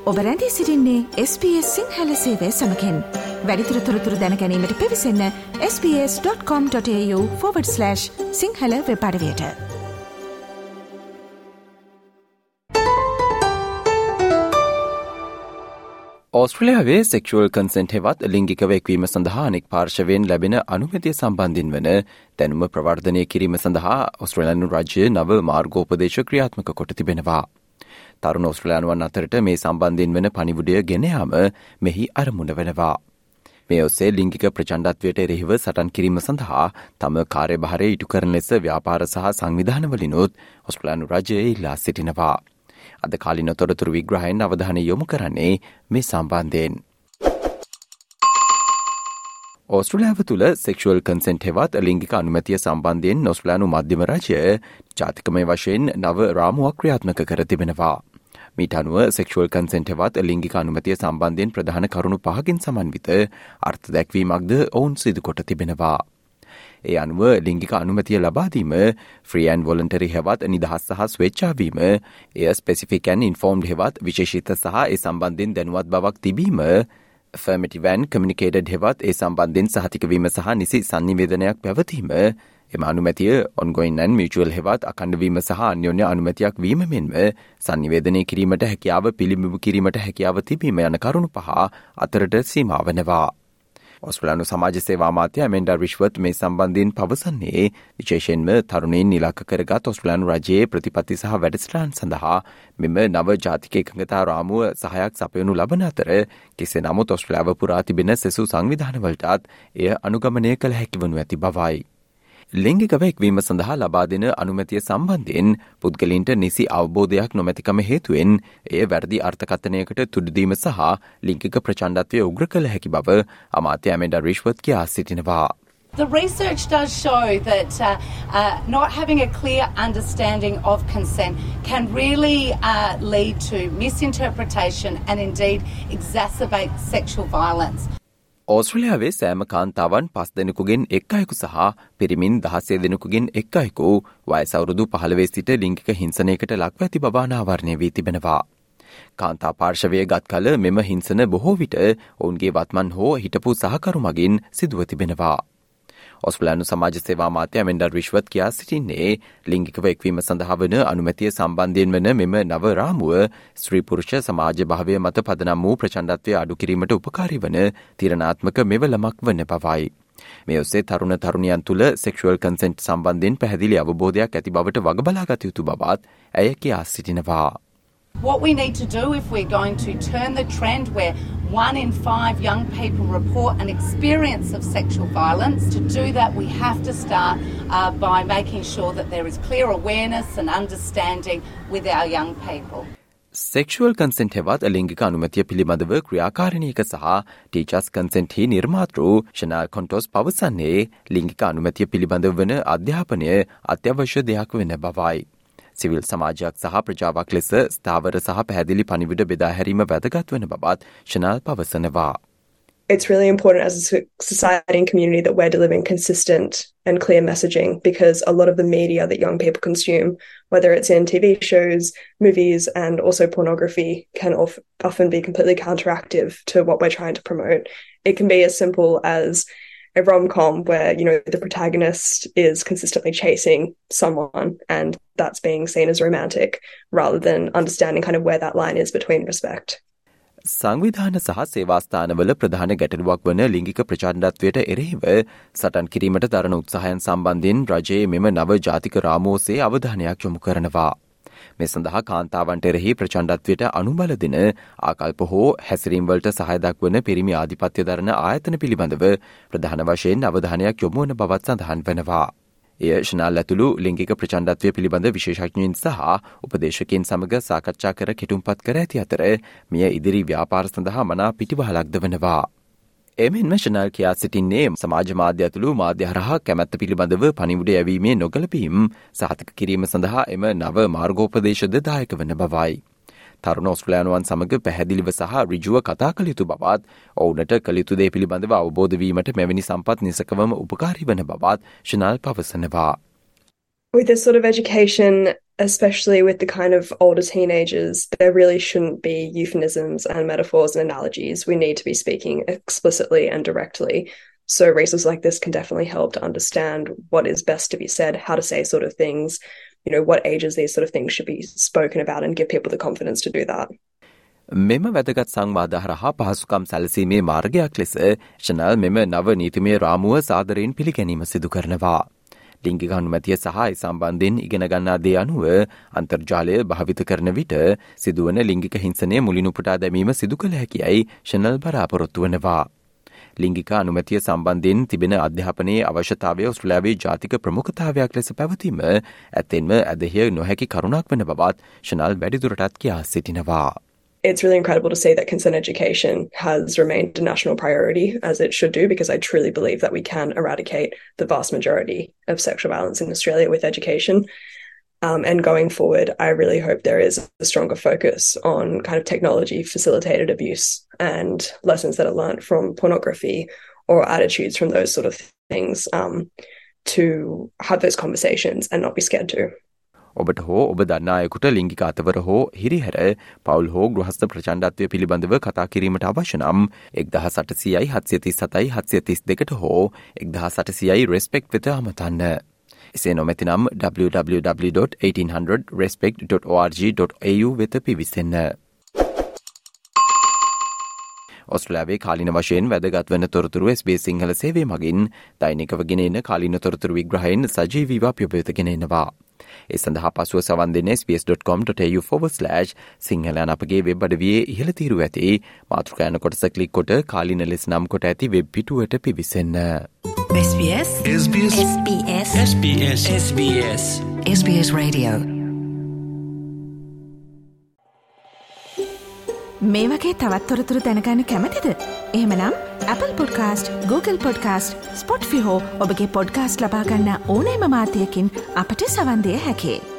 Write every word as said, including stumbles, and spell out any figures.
ඔබ රැඳී සිටින්නේ එස් බී එස් සිංහල සේවය සමගින්. වැඩිදුර තොරතුරු දැන ගැනීමට පිවිසන්න S B S dot com dot AU forward slash Sinhala web අඩවියට. ඕස්ට්‍රේලියාවේ සෙක්ෂුවල් කන්සෙන්ට් හෙවත් ලිංගිකව එක්වීම සඳහා අනෙක් පාර්ශවයෙන් ලැබෙන අනුමැතිය සම්බන්ධින් වන දැනුම ප්‍රවර්ධනය කිරීම සඳහා ඕස්ට්‍රේලියානු රාජ්‍ය නව මාර්ගෝපදේශ ක්‍රියාත්මක කොට තිබෙනවා. තරුණ ඕස්ට්‍රේලියානුවන් අතරට මේ සම්බන්ධින් වන පණිවුඩය ගෙන යාම මෙහි අරමුණ වෙනවා. මේ ඔස්සේ ලිංගික ප්‍රචණ්ඩත්වයට එරෙහිව සටන් කිරීම සඳහා තම කාර්යභාරය ඉටු කරන ලෙස ව්‍යාපාර සහ සංවිධානවලිනුත් ඕස්ට්‍රේලියානු රාජ්‍යය ඉල්ලා සිටිනවා. අද කාලින තොරතුරු විග්‍රහයෙන් අවධානය යොමු කරන්නේ මේ සම්බන්ධයෙන්. ඕස්ට්‍රේලියාව තුළ සෙක්ෂුවල් කන්සෙන්ට් හෙවත් ලිංගික අනුමැතිය සම්බන්ධයෙන් ඕස්ට්‍රේලියානු මධ්‍යම රාජ්‍ය ජාතිකමය වශයෙන් නව රාමුවක් ක්‍රියාත්මක කර තිබෙනවා. මීට අනුව සෙක්ෂුවල් කන්සෙන්ට් හෙවත් ලිංගික අනුමැතිය සම්බන්ධයෙන් ප්‍රධාන කරුණු පහකින් සමන්විත අර්ථ දැක්වීමක්ද ඔවුන් සිදු කොට තිබෙනවා. ඒ අනුව ලිංගික අනුමැතිය ලබාදීම ෆ්‍රී ඇන්ඩ් වොලන්ටරි හෙවත් නිදහස් සහ ස්වේච්ඡාවීම, එය ස්පෙසිෆික් ඇන්ඩ් ඉන්ෆෝම්ඩ් හෙවත් විශේෂිත සහ ඒ සම්බන්ධයෙන් දැනුවත් බවක් තිබීම, affirmative and communicated හෙවත් ඒ සම්බන්ධයෙන් සහතිකවීම සහ නිසි සංනිවේදනයක් පැවතීම, එම අනුමැතිය ongoing and mutual හෙවත් අඛණ්ඩවීම සහ අන්‍යෝන්‍ය අනුමැතියක් වීම මෙන්ම සංනිවේදනය කිරීමට හැකියාව පිළිබිඹු කිරීමට හැකියාව තිබීම යන කරුණු පහ අතරට සීමා වෙනවා. ඕස්ට්‍රේලියානු සමාජ සේවා අමාත්‍ය ඇමෙන්ඩා රිශ්වර්ත් මේ සම්බන්ධයෙන් පවසන්නේ විශේෂයෙන්ම තරුණයින් ඉලක්ක කරගත් ඕස්ට්‍රේලියානු රජයේ ප්‍රතිපත්ති සහ වැඩසටහන් සඳහා මෙම නව ජාතික එකඟතා රාමුව සහයක් සපයනු ලබන අතර කෙසේ නමුත් ඕස්ට්‍රේලියාව පුරා තිබෙන සෙසු සංවිධානවලටත් එය අනුගමනය කළ හැකි වනු ඇති බවයි. ලිංගිකව එක්වීම සඳහා ලබා දෙන අනුමැතිය සම්බන්ධයෙන් පුද්ගලින්ට නිසි අවබෝධයක් නොමැතිකම හේතුවෙන් එය වැරදි අර්ථකථනයකට තුඩුදීම සහ ලිංගික ප්‍රචණ්ඩත්වය උග්‍ර කළ හැකි බව අමාත්‍ය ඇමෙන්ඩා රිශ්වර්ත් කියා සිටිනවා. The research does show that uh, uh, not having a clear understanding of consent can really uh, lead to misinterpretation and indeed exacerbate sexual violence. ඕස්ට්‍රේලියාවේ සෑම කාන්තාවන් පස් දෙනෙකුගෙන් එක් අයෙකු සහ පිරිමින් දහසේ දෙනෙකුගෙන් එක් අයෙකු වයස අවුරුදු පහළොව සිට ලිංගික හිංසනයකට ලක්ව ඇති බව අනාවරණය වී තිබෙනවා. කාන්තා පාර්ශවය ගත් කල මෙම හිංසන බොහෝ විට ඔවුන්ගේ වත්මන් හෝ හිටපු සහකරු මගින් සිදුව තිබෙනවා. ඕස්ට්‍රේලියානු සමාජ සේවා අමාත්‍ය ඇමෙන්ඩා රිශ්වර්ත් කියා සිටින්නේ ලිංගිකව එක්වීම සඳහා වන අනුමැතිය සම්බන්ධයෙන් වන මෙම නව රාමුව ස්ත්‍රී පුරුෂ සමාජ භාවය මත පදනම් වූ ප්‍රචණ්ඩත්වය අඩු කිරීමට උපකාරී වන තීරණාත්මක මෙවලමක් වන බවයි. මේ ඔස්සේ තරුණ තරුණියන් තුළ සෙක්ෂුවල් කන්සෙන්ට් සම්බන්ධයෙන් පැහැදිලි අවබෝධයක් ඇති බවට වග බලාගත යුතු බවත් ඇය කියා සිටිනවා. What we need to do if we're going to turn the trend where one in five young people report an experience of sexual violence, to do that we have to start uh, by making sure that there is clear awareness and understanding with our young people. Sexual consent හෙවත් ලිංගික අනුමැතිය පිළිබඳව ක්‍රියාකාරිණියක සහ teachers consent හි නිර්මාතෘ ෂනාල් කොන්ටෝස් පවසන්නේ ලිංගික අනුමැතිය පිළිබඳව වන අධ්‍යාපනය අත්‍යවශ්‍ය දෙයක් වෙන බවයි. සිවිල් සමාජයක් සහ ප්‍රජාවක් ලෙස ස්ථාවර සහ පැහැදිලි පණිවිඩ බෙදා හැරීම වැදගත් වන බවත් ෂනාල් පවසනවා. It's really important as a society and community that we're delivering consistent and clear messaging, because a lot of the media that young people consume, whether it's in T V shows, movies and also pornography, can of- often be completely counteractive to what we're trying to promote. It can be as simple as a rom-com where, you know, the protagonist is consistently chasing someone and that's being seen as romantic, rather than understanding kind of where that line is between respect. සංවිධාන සහ සේවාස්ථානවල ප්‍රධාන ගැටලුවක් වන ලිංගික ප්‍රචණ්ඩත්වයට එරෙහිව සටන් කිරීමට දරන උත්සාහයන් සම්බන්ධයෙන් රජයේ මෙම නව ජාතික රාමුව ඔස්සේ අවධානයක් යොමු කරනවා. මේ සඳහා කාන්තාවන්ට එරෙහි ප්‍රචණ්ඩත්වයට අනුබල දෙන ආකල්ප හෝ හැසිරීම් වලට සහාය දක්වන පිරිමි ආධිපත්‍ය දරන ආයතන පිළිබඳව ප්‍රධාන වශයෙන් අවධානයක් යොමු වන බවත් සඳහන් වෙනවා. එය ෂනාල් ඇතුළු ලිංගික ප්‍රචණ්ඩත්වය පිළිබඳ විශේෂඥයින් සහ උපදේශකයන් සමග සාකච්ඡා කර කෙටුම්පත් කර ඇති අතර මෙය ඉදිරි ව්‍යාපාර සඳහා මනා පිටිවහලක්ද වනවා. එමෙන්ම ෂනාල් කියා සිටින්නේ සමාජ මාධ්‍ය ඇතුළු මාධ්‍ය හරහා කැමැත්ත පිළිබඳව පණිවුඩ යැවීමේ නොගැලපීම් සහතික කිරීම සඳහා එම නව මාර්ගෝපදේශද දායක වන බවයි. තරුණ ඕස්ට්‍රේලියානුවන් සමග පැහැදිලිව සහ ඍජුව කතා කළ යුතු බවත් ඔවුන්ට කළ යුතු දේ පිළිබඳව අවබෝධ වීමට මෙවැනි සම්පත් නිසකවම උපකාරී වන බවත් ෂනාල් පවසනවා. With this sort of education, especially with the kind of older teenagers, there really shouldn't be euphemisms and metaphors and analogies. We need to be speaking explicitly and directly. So resources like this can definitely help to understand what is best to be said, how to say sort of things, you know, what ages these sort of things should be spoken about, and give people the confidence to do that. මෙම වැදගත් සංවාද හරහා පහසුකම් සැලසීමේ මාර්ගයක් ලෙස channel මෙම නව නීතිමය රාමුව සාදරයෙන් පිළිගැනීම සිදු කරනවා. ලිංගික අනුමැතිය සහ ඒ සම්බන්ධයෙන් ඉගෙන ගන්නා දේ අනුව අන්තර්ජාලය භාවිත කරන විට සිදුවන ලිංගික හිංසනය මුලින් උපුටා දැමීම සිදු කළ හැකියයි ශනල් බලාපොරොත්තු වනවා. ලිංගික අනුමැතිය සම්බන්ධයෙන් තිබෙන අධ්‍යාපනයේ අවශ්‍යතාවය ඔස්ට්‍රේලියාවේ ජාතික ප්‍රමුඛතාවයක් ලෙස පැවතීම ඇත්තෙන්ම ඇදහිය නොහැකි කරුණක් වන බවත් ශනල් වැඩිදුරටත් කියා සිටිනවා. It's really incredible to see that consent education has remained a national priority, as it should do, because I truly believe that we can eradicate the vast majority of sexual violence in Australia with education. Um, and going forward, I really hope there is a stronger focus on kind of technology-facilitated abuse and lessons that are learnt from pornography or attitudes from those sort of things, um, to have those conversations and not be scared to. ඔබට හෝ ඔබ දන්නා අයෙකුට ලිංගික අතවර හෝ හිරිහැර පවුල් හෝ ගෘහස්ත ප්‍රචණ්ඩත්වය පිළිබඳව කතා කිරීමට අවශ්‍ය නම් එක්දහස් අටසියයි හත්සිය තිස් හතයි හත්සිය තිස් දෙකට හෝ එක්දහස් අටසියයි රෙස්පෙක්ට් වෙත අමතන්න. එසේ නොමැතිනම් double-u double-u double-u dot eighteen hundred respect dot org dot a u වෙත පිවිසෙන්න. ඔස්ට්‍රේලියාවේ කාලින වශයෙන් වැදගත් වන තොරතුරු එස් බී එස් සිංහල සේවය මගින් දෛනිකව ගෙන එන කාලින තොරතුරු විග්‍රහයෙන් සජීවීව අප වෙත ගෙන එනවා. ඒ සඳහා පසුව සවන් දෙන්න s b s dot com dot a u forward slash Sinhala යන අපගේ වෙබ් අඩවියේ ඉහළ තීරුව ඇති මාතෘකා යන කොටස ක්ලික් කොට කාලින ලෙස නම් කොට ඇති වෙබ් පිටුවට පිවිසෙන්න. S B S S B S S B S S B S S B S S B S Radio. මේ වගේ තවත් තොරතුරු දැනගන්න කැමතිද? එහෙමනම් Apple Podcast, Google Podcast, Spotify හෝ ඔබගේ පොඩ්කාස්ට් ලබා ගන්න ඕනෑම මාධ්‍යයකින් අපට සවන් දිය හැකියි.